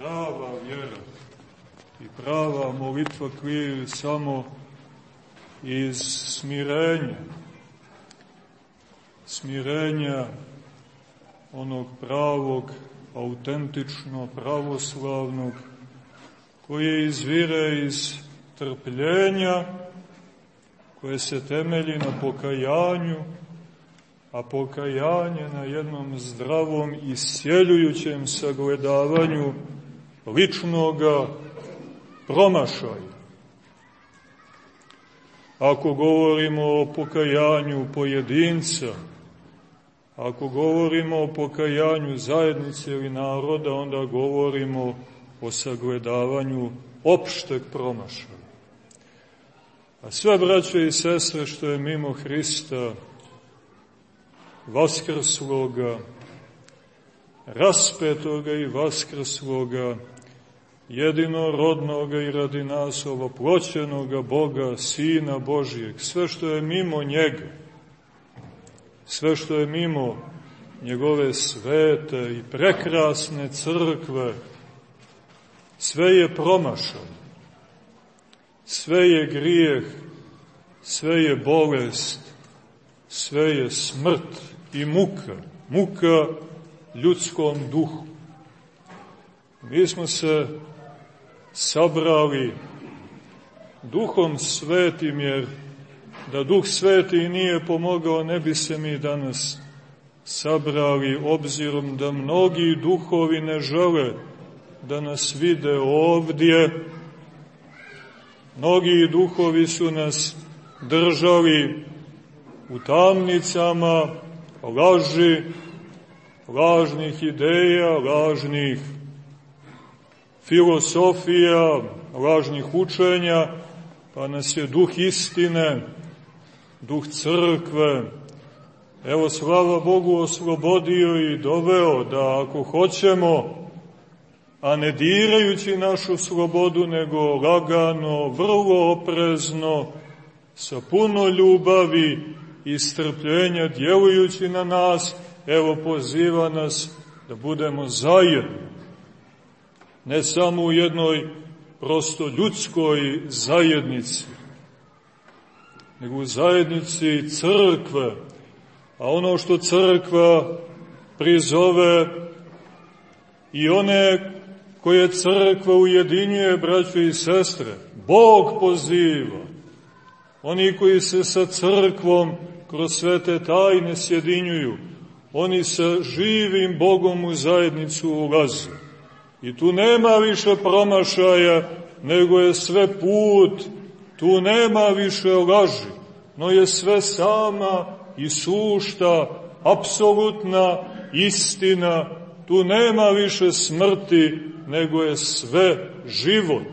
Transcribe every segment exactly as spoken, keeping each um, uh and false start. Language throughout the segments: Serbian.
prava vjera i prava molitva kriju samo iz smirenja. Smirenja onog pravog, autentično pravoslavnog, koje izvire iz trpljenja, koje se temelji na pokajanju, a pokajanje na jednom zdravom i isceljujućem sagledavanju ličnoga promašaja. Ako govorimo o pokajanju pojedinca, ako govorimo o pokajanju zajednice ili naroda, onda govorimo o sagledavanju opšteg promašaja. A sve, braće i sestre, što je mimo Hrista, vaskrsloga, raspetoga i vaskrsloga, jedinorodnoga i radi nas ovoploćenoga Boga, Sina Božijeg, sve što je mimo njega, sve što je mimo njegove svete i prekrasne crkve, sve je promašaj, sve je grijeh, sve je bolest, sve je smrt i muka, muka ljudskom duhu. Mi smo se sabrali Duhom Svetim, jer da Duh Sveti nije pomogao, ne bi se mi danas sabrali, obzirom da mnogi duhovi ne žele da nas vide ovdje. Mnogi duhovi su nas držali u tamnicama laži, lažnih ideja, lažnih filosofija, lažnih učenja, pa nas je Duh istine, Duh crkve, evo, slava Bogu, oslobodio i doveo da ako hoćemo, a ne dirajući našu slobodu, nego lagano, vrlo oprezno, sa puno ljubavi i strpljenja, djelujući na nas, evo, poziva nas da budemo zajedno. Ne samo u jednoj prosto ljudskoj zajednici, nego u zajednici crkve, a ono što crkva prizove i one koje crkva ujedinjuje, braćo i sestre, Bog poziva. Oni koji se sa crkvom kroz svete tajne sjedinjuju, oni sa živim Bogom u zajednicu ulaze. I tu nema više promašaja, nego je sve put, tu nema više laži, no je sve sama i sušta, apsolutna istina, tu nema više smrti, nego je sve život.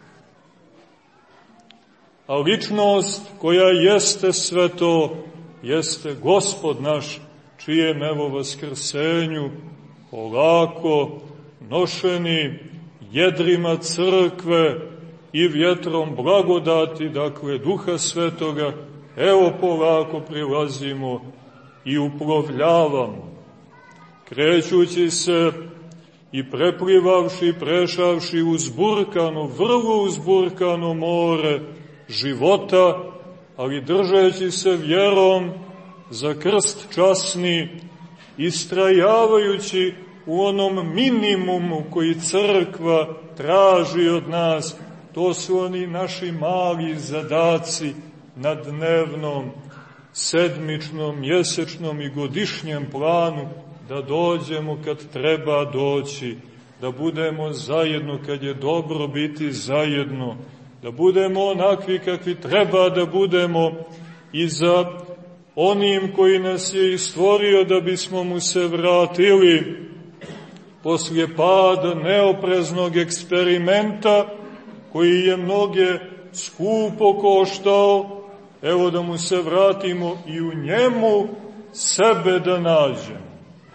A ličnost koja jeste sve to, jeste Gospod naš, čijem evo vaskrsenju, polako, nošeni jedrima crkve i vjetrom blagodati, dakle Duha Svetoga, evo polako prilazimo i uplovljavamo, krećući se i preplivavši i prešavši uzburkano, vrlo uzburkano more života, ali držeći se vjerom za krst časni, istrajavajući u onom minimumu koji crkva traži od nas. To su oni naši mali zadaci na dnevnom, sedmičnom, mjesečnom i godišnjem planu, da dođemo kad treba doći, da budemo zajedno kad je dobro biti zajedno, da budemo onakvi kakvi treba da budemo i za onim koji nas je i stvorio da bismo mu se vratili poslije pada neopreznog eksperimenta koji je mnoge skupo koštao, evo da mu se vratimo i u njemu sebe da nađemo.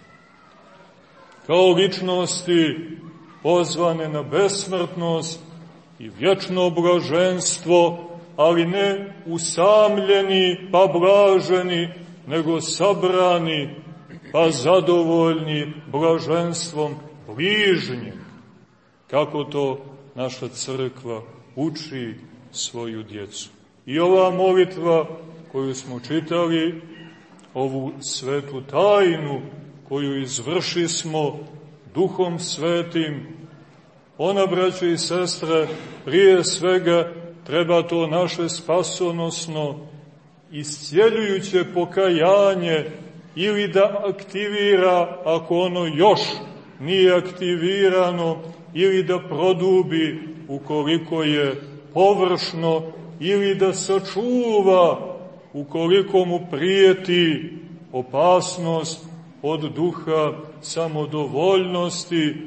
Kao ličnosti pozvane na besmrtnost i vječno blaženstvo, ali ne usamljeni pa blaženi, nego sabrani pa zadovoljni blaženstvom bližnjeg. kako to naša crkva uči svoju djecu. I ova molitva koju smo čitali, ovu svetu tajnu koju izvrši smo Duhom Svetim, ona, braćo i sestre, prije svega treba to naše spasonosno, iscijeljujuće pokajanje ili da aktivira, ako ono još nije aktivirano, ili da produbi ukoliko je površno, ili da sačuva ukoliko mu prijeti opasnost od duha samodovoljnosti,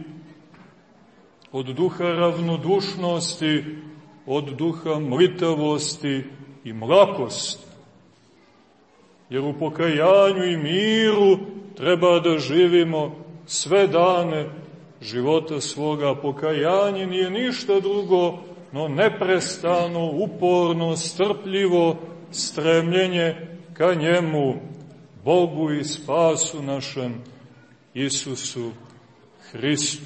od duha ravnodušnosti, od duha mlitavosti i mlakosti. Jer u pokajanju i miru treba da živimo sve dane života svoga. Pokajanje nije ništa drugo, no neprestano, uporno, strpljivo stremljenje ka njemu, Bogu i spasu našem Isusu Hristu.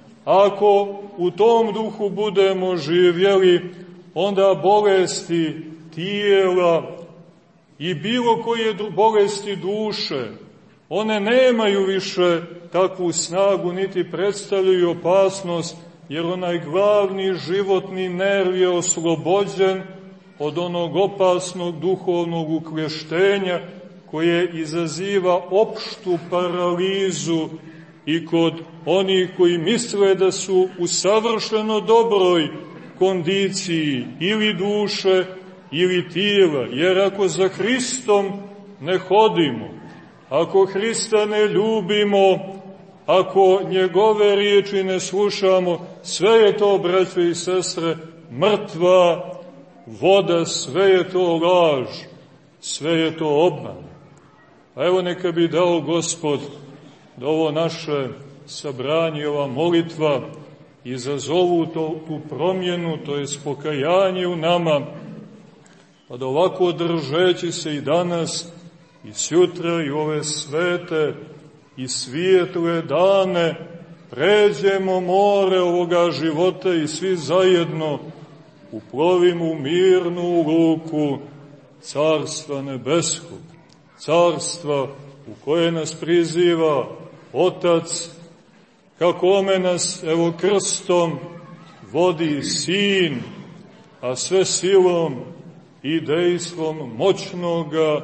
Ako u tom duhu budemo živjeli, onda bolesti tijela i bilo koje bolesti duše, one nemaju više takvu snagu, niti predstavljaju opasnost, jer onaj glavni životni nerv je oslobođen od onog opasnog duhovnog ukleštenja koje izaziva opštu paralizu i kod onih koji misle da su u savršeno dobroj kondiciji ili duše ili tijela. Jer ako za Hristom ne hodimo, ako Hrista ne ljubimo, ako njegove riječi ne slušamo, sve je to, braćo i sestre, mrtva voda, sve je to laž, sve je to obman. A evo neka bi dao Gospod da ovo naše sabranje, ova molitva izazovu to, tu promjenu, to je pokajanje u nama, pa da ovako držeći se i danas i sutra i ove svete i svijetle dane pređemo more ovoga života i svi zajedno uplovimo u mirnu luku Carstva nebeskog, carstva u koje nas priziva Otac, ka kome nas, evo, krstom vodi Sin, a sve silom i dejstvom moćnoga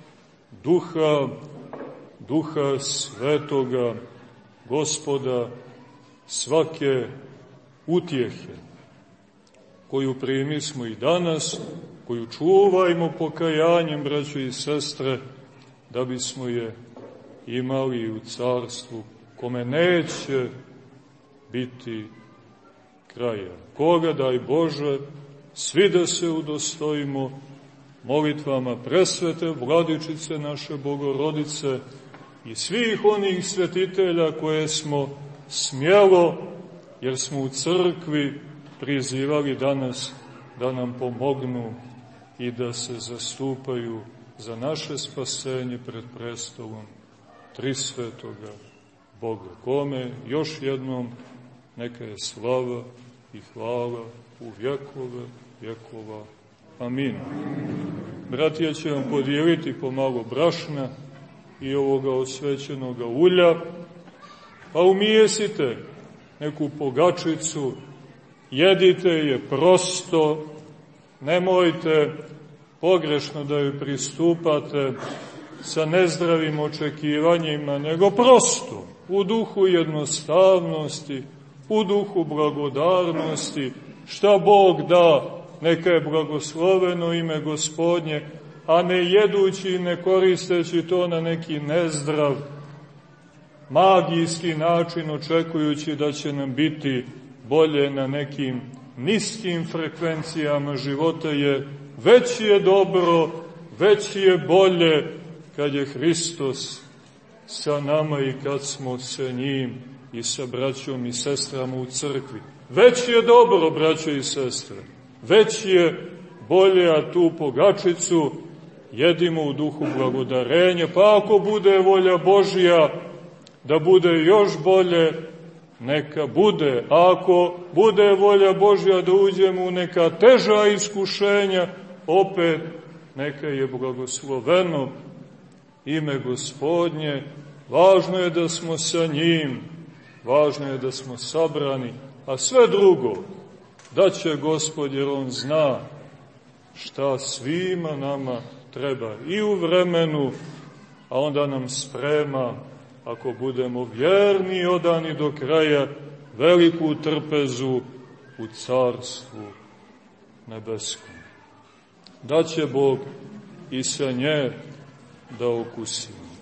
Duha, Duha Svetoga, Gospoda svake utjehe, koju primismo i danas, koju čuvajmo pokajanjem, braćo i sestre, da bismo je imali u carstvu, kome neće biti kraja. Koga, daj Bože, svi da se udostojimo molitvama presvete Vladičice naše Bogorodice i svih onih svetitelja koje smo smjelo, jer smo u crkvi prizivali danas da nam pomognu i da se zastupaju za naše spasenje pred prestolom Trisvetoga Boga, kome još jednom neka je slava i hvala u vjekove vjekova. Amin. Bratija će vam podijeliti pomalo brašna i ovoga osvećenoga ulja, pa umijesite neku pogačicu, jedite je prosto, nemojte pogrešno da joj pristupate sa nezdravim očekivanjima, nego prosto, u duhu jednostavnosti, u duhu blagodarnosti, šta Bog da, neka je blagosloveno ime Gospodnje, a ne jedući i ne koristeći to na neki nezdrav, magijski način, očekujući da će nam biti bolje na nekim niskim frekvencijama života, je već je dobro, već je bolje kad je Hristos sa nama i kad smo sa njim i sa braćom i sestrama u crkvi. Već je dobro, braćo i sestre, već je bolje, a tu pogačicu jedimo u duhu blagodarenja, pa ako bude volja Božja da bude još bolje, neka bude. A ako bude volja Božja da uđemo u neka teža iskušenja, opet neka je blagosloveno ime Gospodnje. Važno je da smo sa njim, važno je da smo sabrani, a sve drugo da će Gospod, jer on zna šta svima nama treba i u vremenu, a onda nam sprema, ako budemo vjerni i odani do kraja, veliku trpezu u carstvu nebeskom. Da će Bog i sa nje da okusimo.